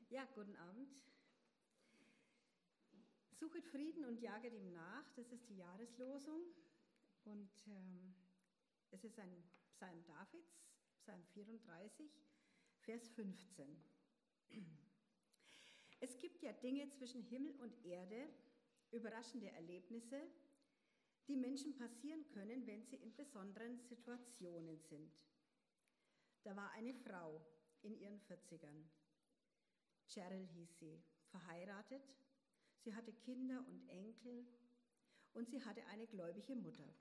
Ja, guten Abend. Suchet Frieden und jaget ihm nach, das ist die Jahreslosung. Und es ist ein Psalm Davids, Psalm 34, Vers 15. Es gibt ja Dinge zwischen Himmel und Erde, überraschende Erlebnisse, die Menschen passieren können, wenn sie in besonderen Situationen sind. Da war eine Frau in ihren 40ern. Cheryl hieß sie, verheiratet. Sie hatte Kinder und Enkel und sie hatte eine gläubige Mutter,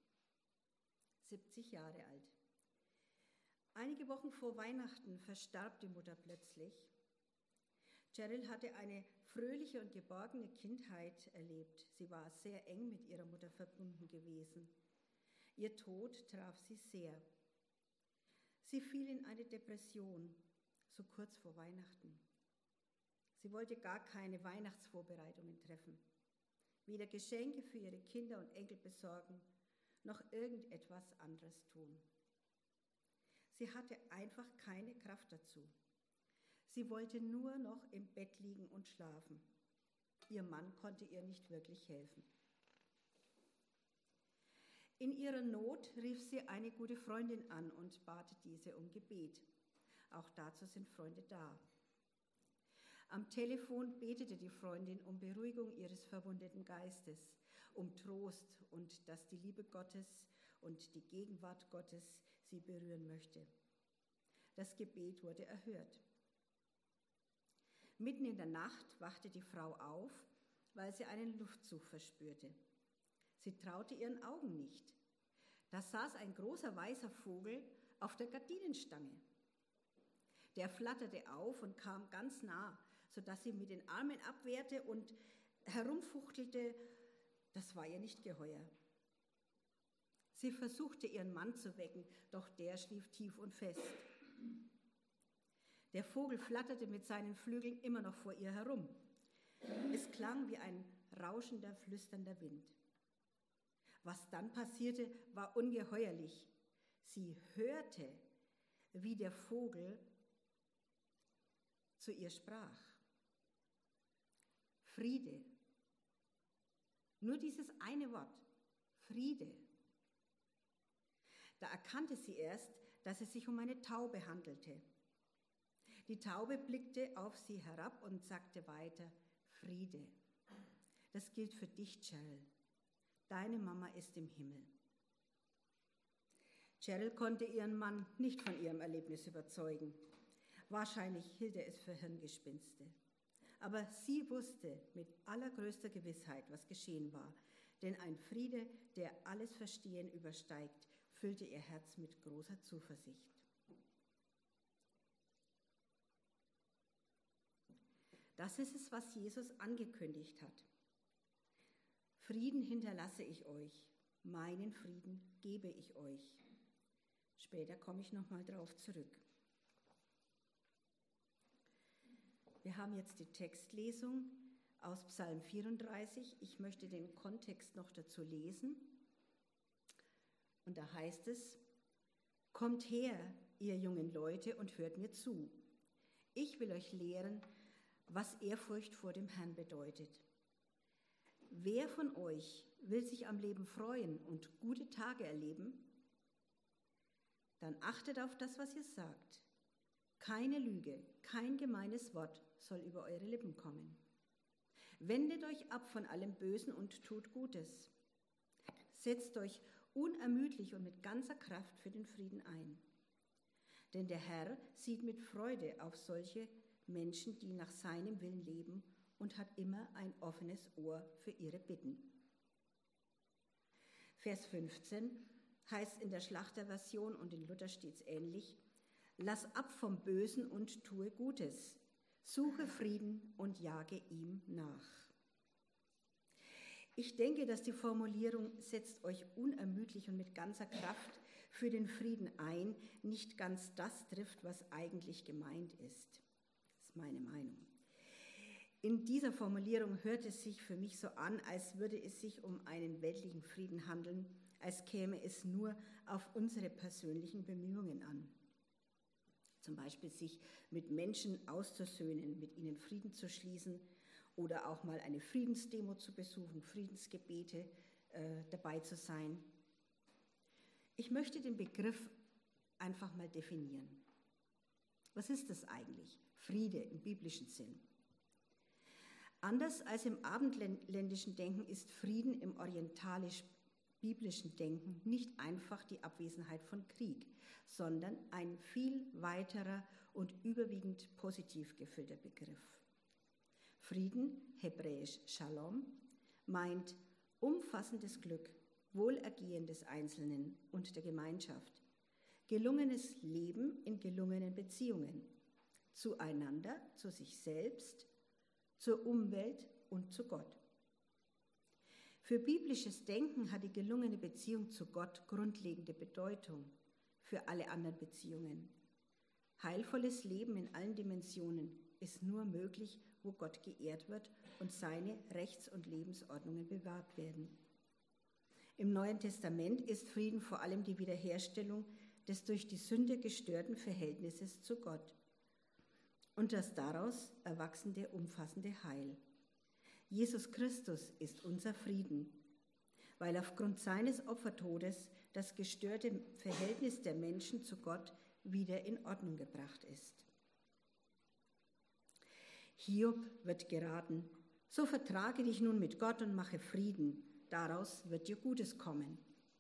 70 Jahre alt. Einige Wochen vor Weihnachten verstarb die Mutter plötzlich. Cheryl hatte eine fröhliche und geborgene Kindheit erlebt. Sie war sehr eng mit ihrer Mutter verbunden gewesen. Ihr Tod traf sie sehr. Sie fiel in eine Depression, so kurz vor Weihnachten. Sie wollte gar keine Weihnachtsvorbereitungen treffen, weder Geschenke für ihre Kinder und Enkel besorgen, noch irgendetwas anderes tun. Sie hatte einfach keine Kraft dazu. Sie wollte nur noch im Bett liegen und schlafen. Ihr Mann konnte ihr nicht wirklich helfen. In ihrer Not rief sie eine gute Freundin an und bat diese um Gebet. Auch dazu sind Freunde da. Am Telefon betete die Freundin um Beruhigung ihres verwundeten Geistes, um Trost und dass die Liebe Gottes und die Gegenwart Gottes sie berühren möchte. Das Gebet wurde erhört. Mitten in der Nacht wachte die Frau auf, weil sie einen Luftzug verspürte. Sie traute ihren Augen nicht. Da saß ein großer weißer Vogel auf der Gardinenstange. Der flatterte auf und kam ganz nah, sodass sie mit den Armen abwehrte und herumfuchtelte. Das war ihr nicht geheuer. Sie versuchte, ihren Mann zu wecken, doch der schlief tief und fest. Der Vogel flatterte mit seinen Flügeln immer noch vor ihr herum. Es klang wie ein rauschender, flüsternder Wind. Was dann passierte, war ungeheuerlich. Sie hörte, wie der Vogel zu ihr sprach. Friede. Nur dieses eine Wort, Friede. Da erkannte sie erst, dass es sich um eine Taube handelte. Die Taube blickte auf sie herab und sagte weiter, Friede. Das gilt für dich, Cheryl. Deine Mama ist im Himmel. Cheryl konnte ihren Mann nicht von ihrem Erlebnis überzeugen. Wahrscheinlich hielt er es für Hirngespinste. Aber sie wusste mit allergrößter Gewissheit, was geschehen war. Denn ein Friede, der alles Verstehen übersteigt, füllte ihr Herz mit großer Zuversicht. Das ist es, was Jesus angekündigt hat. Frieden hinterlasse ich euch, meinen Frieden gebe ich euch. Später komme ich nochmal drauf zurück. Wir haben jetzt die Textlesung aus Psalm 34. Ich möchte den Kontext noch dazu lesen. Und da heißt es, kommt her, ihr jungen Leute, und hört mir zu. Ich will euch lehren, was Ehrfurcht vor dem Herrn bedeutet. Wer von euch will sich am Leben freuen und gute Tage erleben? Dann achtet auf das, was ihr sagt. Keine Lüge, kein gemeines Wort soll über eure Lippen kommen. Wendet euch ab von allem Bösen und tut Gutes. Setzt euch unermüdlich und mit ganzer Kraft für den Frieden ein. Denn der Herr sieht mit Freude auf solche Menschen, die nach seinem Willen leben und hat immer ein offenes Ohr für ihre Bitten. Vers 15 heißt in der Schlachterversion und in Luther steht es ähnlich, lass ab vom Bösen und tue Gutes, suche Frieden und jage ihm nach. Ich denke, dass die Formulierung setzt euch unermüdlich und mit ganzer Kraft für den Frieden ein, nicht ganz das trifft, was eigentlich gemeint ist. Das ist meine Meinung. In dieser Formulierung hört es sich für mich so an, als würde es sich um einen weltlichen Frieden handeln, als käme es nur auf unsere persönlichen Bemühungen an. Zum Beispiel sich mit Menschen auszusöhnen, mit ihnen Frieden zu schließen oder auch mal eine Friedensdemo zu besuchen, Friedensgebete dabei zu sein. Ich möchte den Begriff einfach mal definieren. Was ist das eigentlich? Friede im biblischen Sinn. Anders als im abendländischen Denken ist Frieden im orientalisch-biblischen Denken nicht einfach die Abwesenheit von Krieg, sondern ein viel weiterer und überwiegend positiv gefüllter Begriff. Frieden, hebräisch Shalom, meint umfassendes Glück, Wohlergehen des Einzelnen und der Gemeinschaft, gelungenes Leben in gelungenen Beziehungen, zueinander, zu sich selbst, zur Umwelt und zu Gott. Für biblisches Denken hat die gelungene Beziehung zu Gott grundlegende Bedeutung für alle anderen Beziehungen. Heilvolles Leben in allen Dimensionen ist nur möglich, wo Gott geehrt wird und seine Rechts- und Lebensordnungen bewahrt werden. Im Neuen Testament ist Frieden vor allem die Wiederherstellung des durch die Sünde gestörten Verhältnisses zu Gott und das daraus erwachsende umfassende Heil. Jesus Christus ist unser Frieden, weil aufgrund seines Opfertodes das gestörte Verhältnis der Menschen zu Gott wieder in Ordnung gebracht ist. Hiob wird geraten: So vertrage dich nun mit Gott und mache Frieden, daraus wird dir Gutes kommen.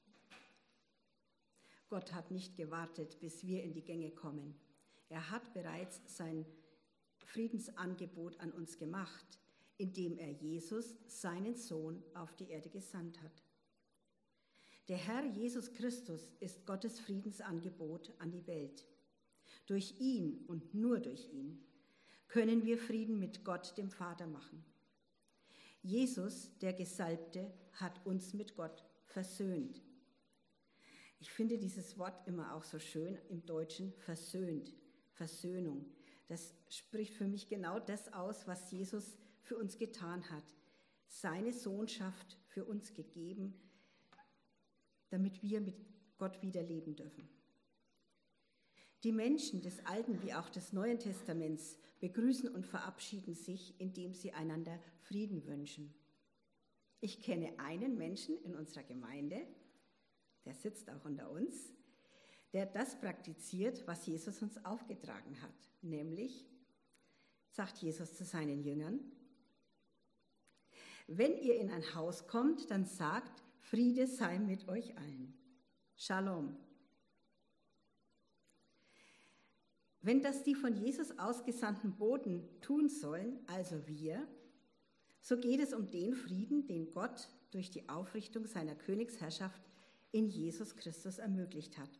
Gott hat nicht gewartet, bis wir in die Gänge kommen. Er hat bereits sein Friedensangebot an uns gemacht, indem er Jesus, seinen Sohn, auf die Erde gesandt hat. Der Herr Jesus Christus ist Gottes Friedensangebot an die Welt. Durch ihn und nur durch ihn können wir Frieden mit Gott, dem Vater, machen. Jesus, der Gesalbte, hat uns mit Gott versöhnt. Ich finde dieses Wort immer auch so schön im Deutschen, versöhnt, Versöhnung. Das spricht für mich genau das aus, was Jesus für uns getan hat. Seine Sohnschaft für uns gegeben, damit wir mit Gott wieder leben dürfen. Die Menschen des Alten wie auch des Neuen Testaments begrüßen und verabschieden sich, indem sie einander Frieden wünschen. Ich kenne einen Menschen in unserer Gemeinde, der sitzt auch unter uns, der das praktiziert, was Jesus uns aufgetragen hat. Nämlich, sagt Jesus zu seinen Jüngern, wenn ihr in ein Haus kommt, dann sagt, Friede sei mit euch allen. Shalom. Wenn das die von Jesus ausgesandten Boten tun sollen, also wir, so geht es um den Frieden, den Gott durch die Aufrichtung seiner Königsherrschaft in Jesus Christus ermöglicht hat.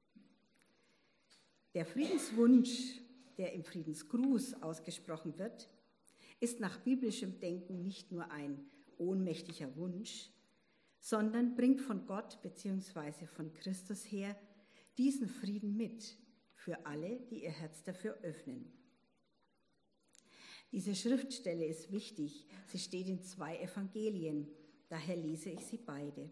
Der Friedenswunsch, der im Friedensgruß ausgesprochen wird, ist nach biblischem Denken nicht nur ein ohnmächtiger Wunsch, sondern bringt von Gott bzw. von Christus her diesen Frieden mit für alle, die ihr Herz dafür öffnen. Diese Schriftstelle ist wichtig. Sie steht in 2 Evangelien, daher lese ich sie beide.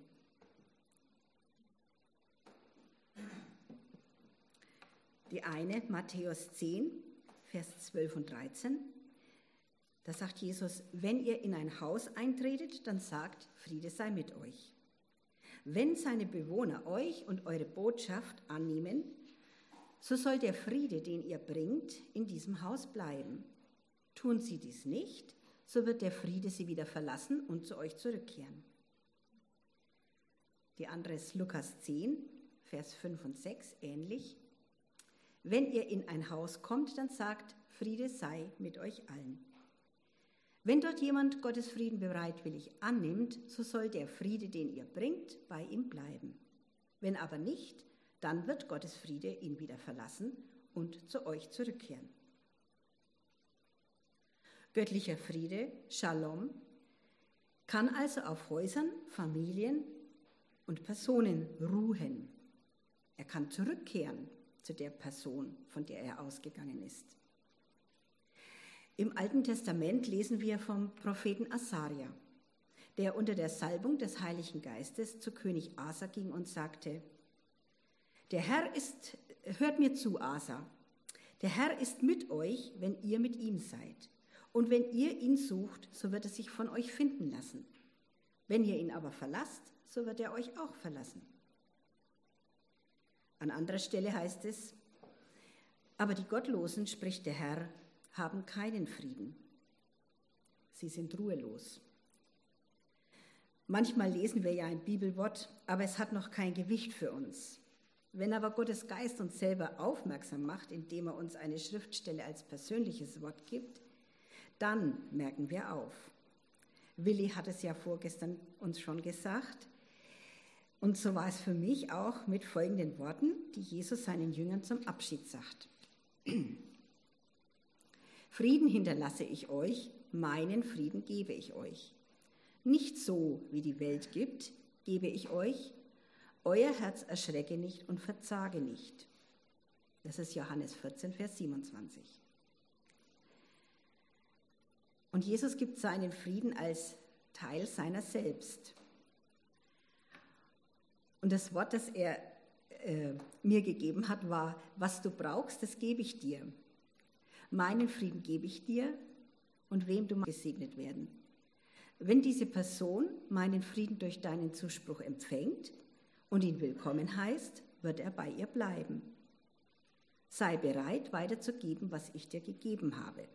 Die eine, Matthäus 10, Vers 12 und 13. Da sagt Jesus, wenn ihr in ein Haus eintretet, dann sagt, Friede sei mit euch. Wenn seine Bewohner euch und eure Botschaft annehmen, so soll der Friede, den ihr bringt, in diesem Haus bleiben. Tun sie dies nicht, so wird der Friede sie wieder verlassen und zu euch zurückkehren. Die andere ist Lukas 10, Vers 5 und 6, ähnlich. Wenn ihr in ein Haus kommt, dann sagt, Friede sei mit euch allen. Wenn dort jemand Gottes Frieden bereitwillig annimmt, so soll der Friede, den ihr bringt, bei ihm bleiben. Wenn aber nicht, dann wird Gottes Friede ihn wieder verlassen und zu euch zurückkehren. Göttlicher Friede, Shalom, kann also auf Häusern, Familien und Personen ruhen. Er kann zurückkehren zu der Person, von der er ausgegangen ist. Im Alten Testament lesen wir vom Propheten Asaria, der unter der Salbung des Heiligen Geistes zu König Asa ging und sagte, der Herr hört mir zu, Asa. Der Herr ist mit euch, wenn ihr mit ihm seid. Und wenn ihr ihn sucht, so wird er sich von euch finden lassen. Wenn ihr ihn aber verlasst, so wird er euch auch verlassen. An anderer Stelle heißt es, aber die Gottlosen, spricht der Herr, haben keinen Frieden. Sie sind ruhelos. Manchmal lesen wir ja ein Bibelwort, aber es hat noch kein Gewicht für uns. Wenn aber Gottes Geist uns selber aufmerksam macht, indem er uns eine Schriftstelle als persönliches Wort gibt, dann merken wir auf. Willi hat es ja vorgestern uns schon gesagt. Und so war es für mich auch mit folgenden Worten, die Jesus seinen Jüngern zum Abschied sagt. Frieden hinterlasse ich euch, meinen Frieden gebe ich euch. Nicht so, wie die Welt gibt, gebe ich euch. Euer Herz erschrecke nicht und verzage nicht. Das ist Johannes 14, Vers 27. Und Jesus gibt seinen Frieden als Teil seiner selbst. Und das Wort, das er mir gegeben hat, war, was du brauchst, das gebe ich dir. Meinen Frieden gebe ich dir und wem du gesegnet werden. Wenn diese Person meinen Frieden durch deinen Zuspruch empfängt und ihn willkommen heißt, wird er bei ihr bleiben. Sei bereit, weiterzugeben, was ich dir gegeben habe.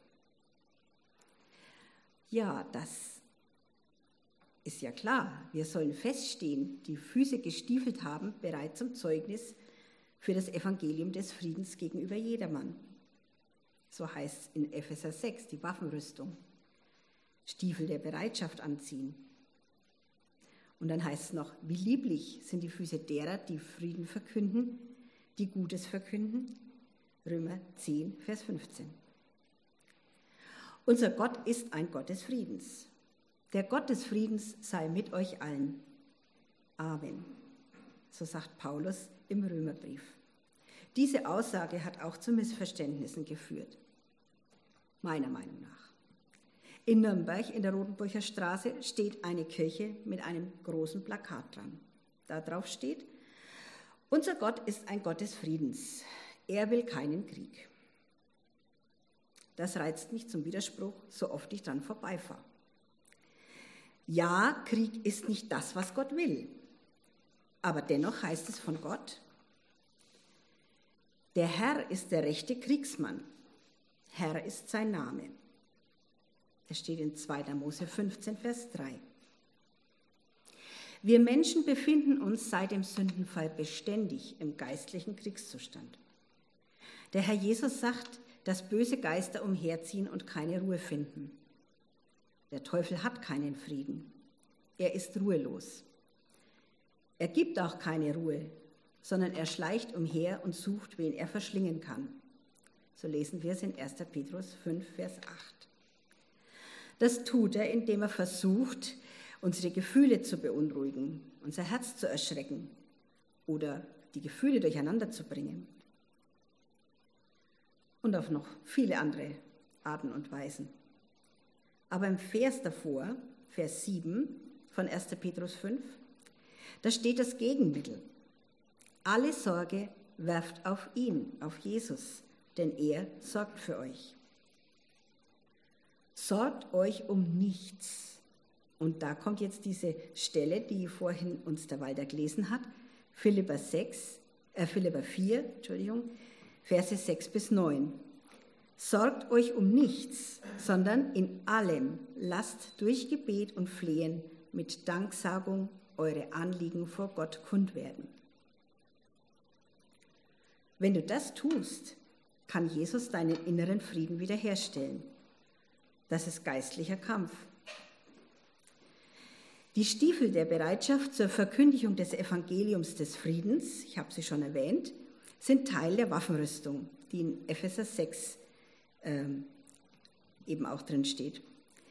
Ja, das ist ja klar. Wir sollen feststehen, die Füße gestiefelt haben, bereit zum Zeugnis für das Evangelium des Friedens gegenüber jedermann. So heißt es in Epheser 6, die Waffenrüstung. Stiefel der Bereitschaft anziehen. Und dann heißt es noch, wie lieblich sind die Füße derer, die Frieden verkünden, die Gutes verkünden. Römer 10, Vers 15. Unser Gott ist ein Gott des Friedens. Der Gott des Friedens sei mit euch allen. Amen. So sagt Paulus im Römerbrief. Diese Aussage hat auch zu Missverständnissen geführt, meiner Meinung nach. In Nürnberg in der Rotenburger Straße steht eine Kirche mit einem großen Plakat dran. Da drauf steht, unser Gott ist ein Gott des Friedens. Er will keinen Krieg. Das reizt mich zum Widerspruch, so oft ich dran vorbeifahre. Ja, Krieg ist nicht das, was Gott will. Aber dennoch heißt es von Gott, der Herr ist der rechte Kriegsmann. Herr ist sein Name. Das steht in 2. Mose 15, Vers 3. Wir Menschen befinden uns seit dem Sündenfall beständig im geistlichen Kriegszustand. Der Herr Jesus sagt, dass böse Geister umherziehen und keine Ruhe finden. Der Teufel hat keinen Frieden. Er ist ruhelos. Er gibt auch keine Ruhe, sondern er schleicht umher und sucht, wen er verschlingen kann. So lesen wir es in 1. Petrus 5, Vers 8. Das tut er, indem er versucht, unsere Gefühle zu beunruhigen, unser Herz zu erschrecken oder die Gefühle durcheinander zu bringen. Und auf noch viele andere Arten und Weisen. Aber im Vers davor, Vers 7 von 1. Petrus 5, da steht das Gegenmittel. Alle Sorge werft auf ihn, auf Jesus, denn er sorgt für euch. Sorgt euch um nichts. Und da kommt jetzt diese Stelle, die vorhin uns der Walter gelesen hat, Philipper 4, Verse 6 bis 9. Sorgt euch um nichts, sondern in allem lasst durch Gebet und Flehen mit Danksagung eure Anliegen vor Gott kund werden. Wenn du das tust, kann Jesus deinen inneren Frieden wiederherstellen. Das ist geistlicher Kampf. Die Stiefel der Bereitschaft zur Verkündigung des Evangeliums des Friedens, ich habe sie schon erwähnt, sind Teil der Waffenrüstung, die in Epheser 6 eben auch drin steht.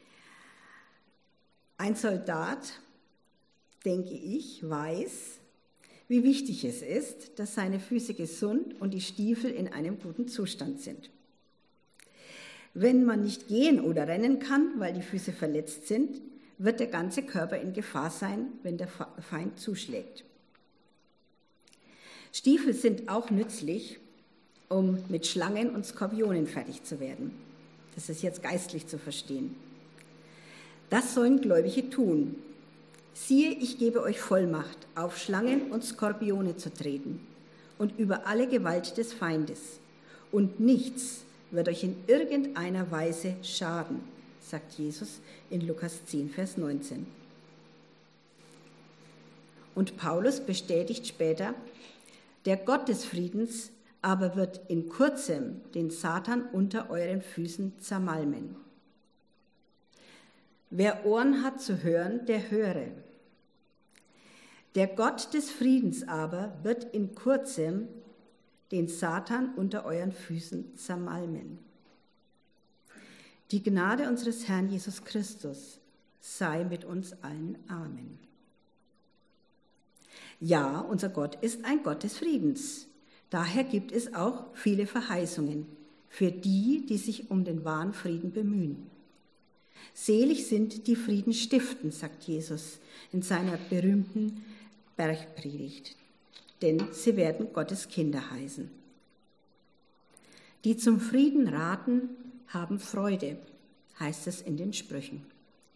Ein Soldat, denke ich, weiß, wie wichtig es ist, dass seine Füße gesund und die Stiefel in einem guten Zustand sind. Wenn man nicht gehen oder rennen kann, weil die Füße verletzt sind, wird der ganze Körper in Gefahr sein, wenn der Feind zuschlägt. Stiefel sind auch nützlich um mit Schlangen und Skorpionen fertig zu werden. Das ist jetzt geistlich zu verstehen. Das sollen Gläubige tun. Siehe, ich gebe euch Vollmacht, auf Schlangen und Skorpione zu treten und über alle Gewalt des Feindes. Und nichts wird euch in irgendeiner Weise schaden, sagt Jesus in Lukas 10, Vers 19. Und Paulus bestätigt später, der Gott des Friedens aber wird in kurzem den Satan unter euren Füßen zermalmen. Wer Ohren hat zu hören, der höre. Der Gott des Friedens aber wird in kurzem den Satan unter euren Füßen zermalmen. Die Gnade unseres Herrn Jesus Christus sei mit uns allen. Amen. Ja, unser Gott ist ein Gott des Friedens. Daher gibt es auch viele Verheißungen für die, die sich um den wahren Frieden bemühen. Selig sind, die Frieden stiften, sagt Jesus in seiner berühmten Bergpredigt, denn sie werden Gottes Kinder heißen. Die zum Frieden raten, haben Freude, heißt es in den Sprüchen.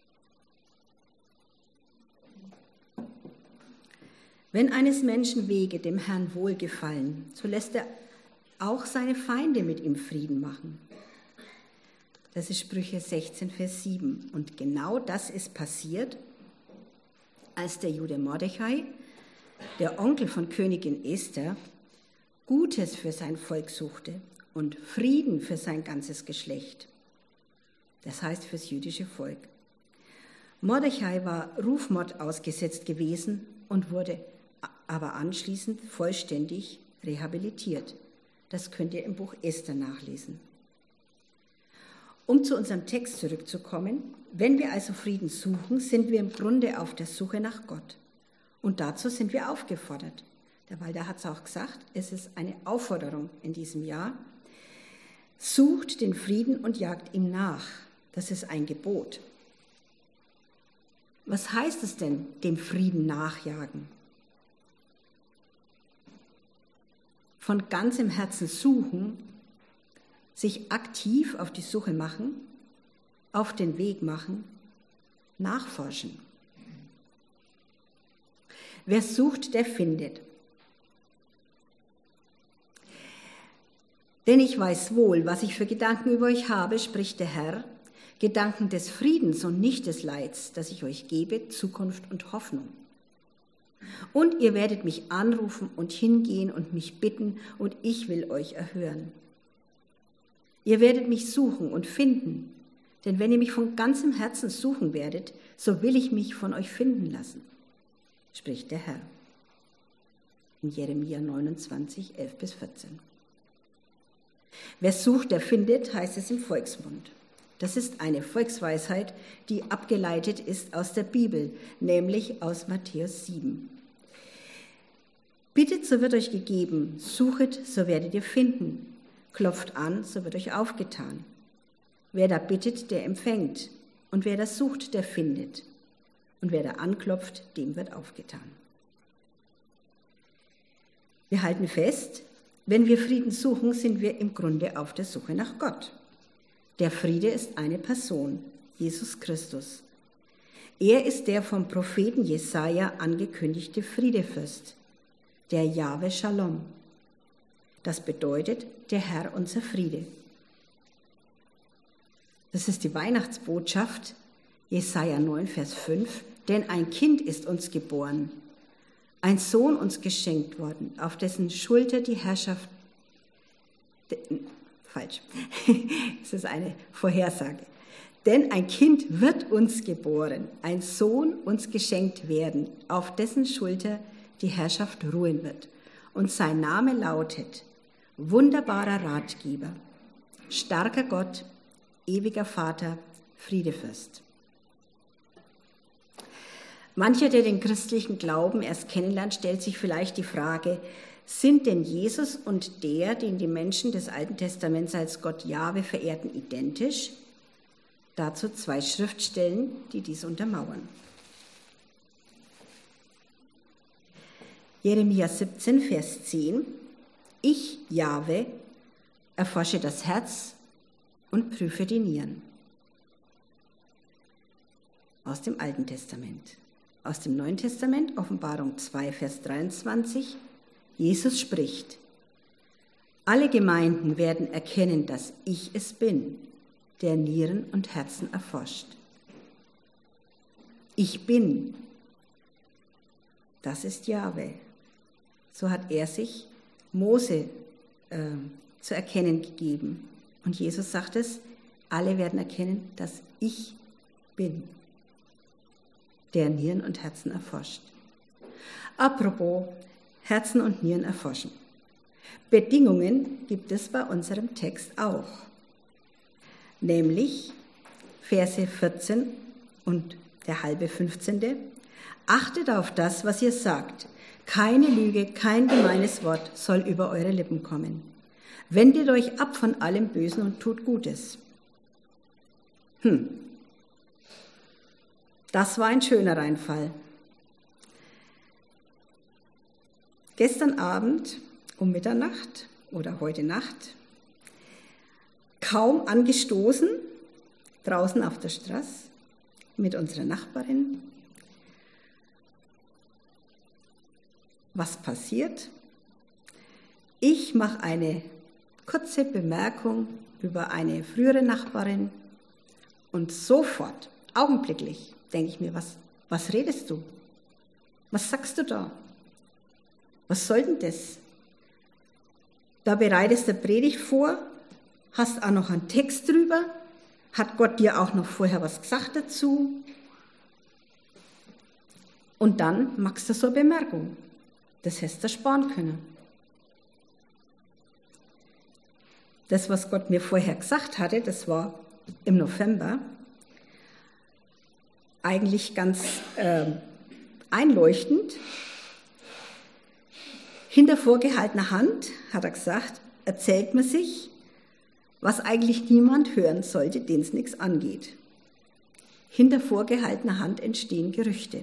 Wenn eines Menschen Wege dem Herrn wohlgefallen, so lässt er auch seine Feinde mit ihm Frieden machen. Das ist Sprüche 16, Vers 7. Und genau das ist passiert, als der Jude Mordechai, der Onkel von Königin Esther, Gutes für sein Volk suchte und Frieden für sein ganzes Geschlecht. Das heißt fürs jüdische Volk. Mordechai war Rufmord ausgesetzt gewesen und wurde aber anschließend vollständig rehabilitiert. Das könnt ihr im Buch Esther nachlesen. Um zu unserem Text zurückzukommen, wenn wir also Frieden suchen, sind wir im Grunde auf der Suche nach Gott. Und dazu sind wir aufgefordert. Der Walter hat es auch gesagt, es ist eine Aufforderung in diesem Jahr. Sucht den Frieden und jagt ihm nach. Das ist ein Gebot. Was heißt es denn, dem Frieden nachjagen? Von ganzem Herzen suchen, sich aktiv auf die Suche machen, auf den Weg machen, nachforschen. Wer sucht, der findet. Denn ich weiß wohl, was ich für Gedanken über euch habe, spricht der Herr, Gedanken des Friedens und nicht des Leids, das ich euch gebe, Zukunft und Hoffnung. Und ihr werdet mich anrufen und hingehen und mich bitten, und ich will euch erhören. Ihr werdet mich suchen und finden, denn wenn ihr mich von ganzem Herzen suchen werdet, so will ich mich von euch finden lassen, spricht der Herr. In Jeremia 29, 11-14. Wer sucht, der findet, heißt es im Volksmund. Das ist eine Volksweisheit, die abgeleitet ist aus der Bibel, nämlich aus Matthäus 7. Bittet, so wird euch gegeben, suchet, so werdet ihr finden, klopft an, so wird euch aufgetan. Wer da bittet, der empfängt, und wer da sucht, der findet, und wer da anklopft, dem wird aufgetan. Wir halten fest, wenn wir Frieden suchen, sind wir im Grunde auf der Suche nach Gott. Der Friede ist eine Person, Jesus Christus. Er ist der vom Propheten Jesaja angekündigte Friedefürst, der Jahwe Shalom. Das bedeutet, der Herr unser Friede. Das ist die Weihnachtsbotschaft, Jesaja 9, Vers 5. Denn ein Kind ist uns geboren, ein Sohn uns geschenkt worden, auf dessen Schulter die Herrschaft... Falsch, es ist eine Vorhersage. Denn ein Kind wird uns geboren, ein Sohn uns geschenkt werden, auf dessen Schulter die Herrschaft ruhen wird. Und sein Name lautet Wunderbarer Ratgeber, starker Gott, ewiger Vater, Friedefürst. Mancher, der den christlichen Glauben erst kennenlernt, stellt sich vielleicht die Frage, sind denn Jesus und der, den die Menschen des Alten Testaments als Gott Jahwe verehrten, identisch? Dazu 2 Schriftstellen, die dies untermauern. Jeremia 17, Vers 10. Ich, Jahwe, erforsche das Herz und prüfe die Nieren. Aus dem Alten Testament. Aus dem Neuen Testament, Offenbarung 2, Vers 23, Jesus spricht: Alle Gemeinden werden erkennen, dass ich es bin, der Nieren und Herzen erforscht. Ich bin, das ist Jahwe. So hat er sich Mose zu erkennen gegeben. Und Jesus sagt es: Alle werden erkennen, dass ich bin, der Nieren und Herzen erforscht. Apropos Herzen und Nieren erforschen. Bedingungen gibt es bei unserem Text auch. Nämlich Verse 14 und der halbe 15. Achtet auf das, was ihr sagt. Keine Lüge, kein gemeines Wort soll über eure Lippen kommen. Wendet euch ab von allem Bösen und tut Gutes. Das war ein schöner Reinfall. Gestern Abend um Mitternacht oder heute Nacht, kaum angestoßen, draußen auf der Straße mit unserer Nachbarin. Was passiert? Ich mache eine kurze Bemerkung über eine frühere Nachbarin und sofort, augenblicklich, denke ich mir, was redest du? Was sagst du da? Was soll denn das? Da bereitest du eine Predigt vor, hast auch noch einen Text drüber, hat Gott dir auch noch vorher was gesagt dazu? Und dann machst du so eine Bemerkung. Das hättest du sparen können. Das, was Gott mir vorher gesagt hatte, das war im November, eigentlich ganz einleuchtend. Hinter vorgehaltener Hand, hat er gesagt, erzählt man sich, was eigentlich niemand hören sollte, den es nichts angeht. Hinter vorgehaltener Hand entstehen Gerüchte.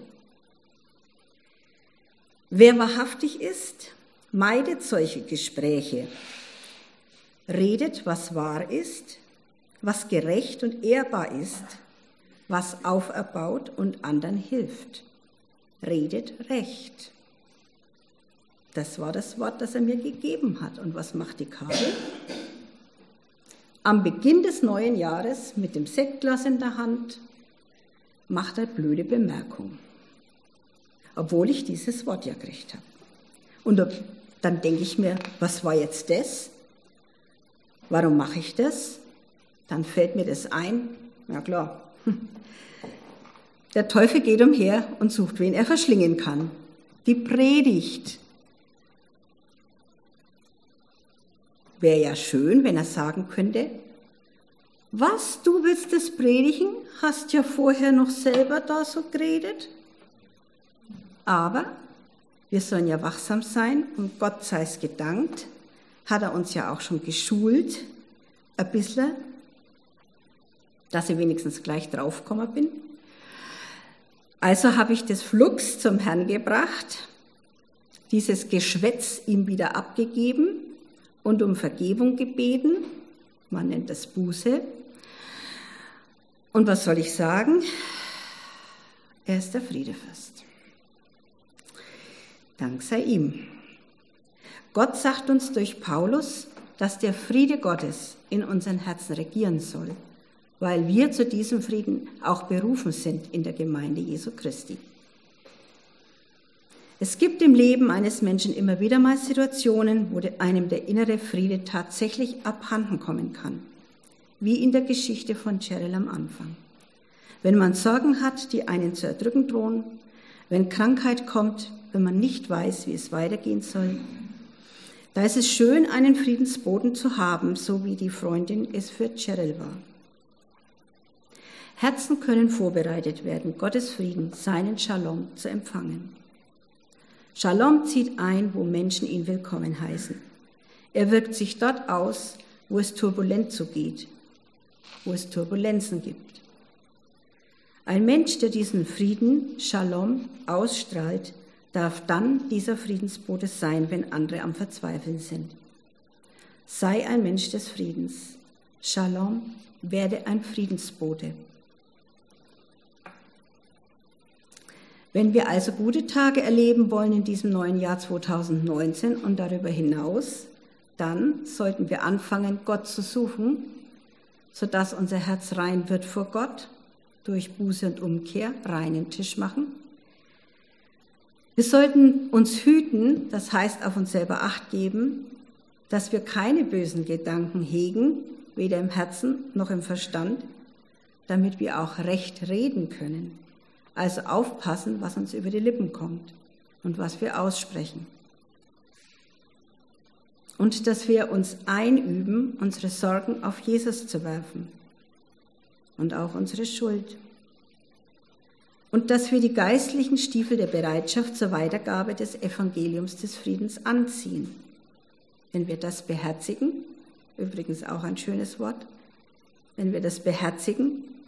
Wer wahrhaftig ist, meidet solche Gespräche. Redet, was wahr ist, was gerecht und ehrbar ist, was auferbaut und anderen hilft. Redet recht. Das war das Wort, das er mir gegeben hat. Und was macht die Kabel? Am Beginn des neuen Jahres mit dem Sektglas in der Hand macht er blöde Bemerkung. Obwohl ich dieses Wort ja gekriegt habe. Und dann denke ich mir, was war jetzt das? Warum mache ich das? Dann fällt mir das ein. Na klar. Der Teufel geht umher und sucht, wen er verschlingen kann. Die Predigt. Wäre ja schön, wenn er sagen könnte, was, du willst das predigen? Hast ja vorher noch selber da so geredet. Aber wir sollen ja wachsam sein und Gott sei es gedankt, hat er uns ja auch schon geschult, ein bisschen, dass ich wenigstens gleich draufgekommen bin. Also habe ich das flugs zum Herrn gebracht, dieses Geschwätz ihm wieder abgegeben und um Vergebung gebeten. Man nennt das Buße. Und was soll ich sagen? Er ist der Friedefürst. Dank sei ihm. Gott sagt uns durch Paulus, dass der Friede Gottes in unseren Herzen regieren soll, weil wir zu diesem Frieden auch berufen sind in der Gemeinde Jesu Christi. Es gibt im Leben eines Menschen immer wieder mal Situationen, wo einem der innere Friede tatsächlich abhanden kommen kann, wie in der Geschichte von Cheryl am Anfang. Wenn man Sorgen hat, die einen zu erdrücken drohen, wenn Krankheit kommt, wenn man nicht weiß, wie es weitergehen soll, da ist es schön, einen Friedensboten zu haben, so wie die Freundin es für Cheryl war. Herzen können vorbereitet werden, Gottes Frieden, seinen Shalom zu empfangen. Shalom zieht ein, wo Menschen ihn willkommen heißen. Er wirkt sich dort aus, wo es turbulent zugeht, wo es Turbulenzen gibt. Ein Mensch, der diesen Frieden, Shalom, ausstrahlt, darf dann dieser Friedensbote sein, wenn andere am Verzweifeln sind. Sei ein Mensch des Friedens. Shalom, werde ein Friedensbote. Wenn wir also gute Tage erleben wollen in diesem neuen Jahr 2019 und darüber hinaus, dann sollten wir anfangen, Gott zu suchen, sodass unser Herz rein wird vor Gott, durch Buße und Umkehr reinen Tisch machen. Wir sollten uns hüten, das heißt auf uns selber Acht geben, dass wir keine bösen Gedanken hegen, weder im Herzen noch im Verstand, damit wir auch recht reden können. Also aufpassen, was uns über die Lippen kommt und was wir aussprechen. Und dass wir uns einüben, unsere Sorgen auf Jesus zu werfen und auch unsere Schuld. Und dass wir die geistlichen Stiefel der Bereitschaft zur Weitergabe des Evangeliums des Friedens anziehen. Wenn wir das beherzigen, übrigens auch ein schönes Wort, wenn wir das beherzigen,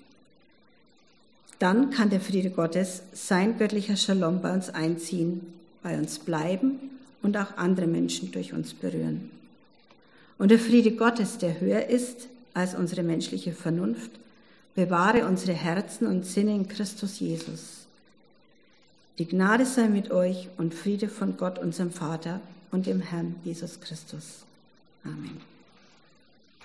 dann kann der Friede Gottes, sein göttlicher Shalom bei uns einziehen, bei uns bleiben und auch andere Menschen durch uns berühren. Und der Friede Gottes, der höher ist als unsere menschliche Vernunft, bewahre unsere Herzen und Sinne in Christus Jesus. Die Gnade sei mit euch und Friede von Gott, unserem Vater und dem Herrn Jesus Christus. Amen.